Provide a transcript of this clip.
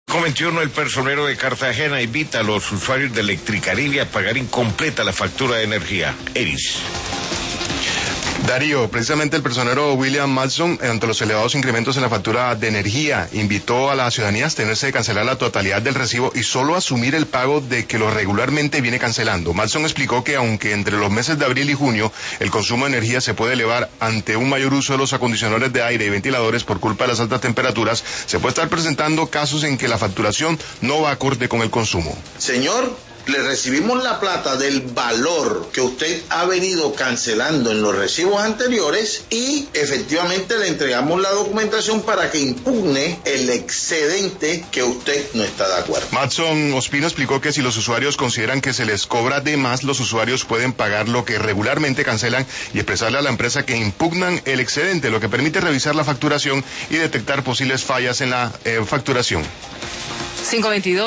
21, el personero de Cartagena invita a los usuarios de Electricaribe a pagar incompleta la factura de energía. Eris. Darío, precisamente el personero William Madson, ante los elevados incrementos en la factura de energía, invitó a la ciudadanía a abstenerse de cancelar la totalidad del recibo y solo asumir el pago de que lo regularmente viene cancelando. Madson explicó que aunque entre los meses de abril y junio el consumo de energía se puede elevar ante un mayor uso de los acondicionadores de aire y ventiladores por culpa de las altas temperaturas, se puede estar presentando casos en que la facturación no va acorde con el consumo. Señor, le recibimos la plata del valor que usted ha venido cancelando en los recibos anteriores y efectivamente le entregamos la documentación para que impugne el excedente que usted no está de acuerdo. Madson Ospino explicó que si los usuarios consideran que se les cobra de más, los usuarios pueden pagar lo que regularmente cancelan y expresarle a la empresa que impugnan el excedente, lo que permite revisar la facturación y detectar posibles fallas en la facturación. 522.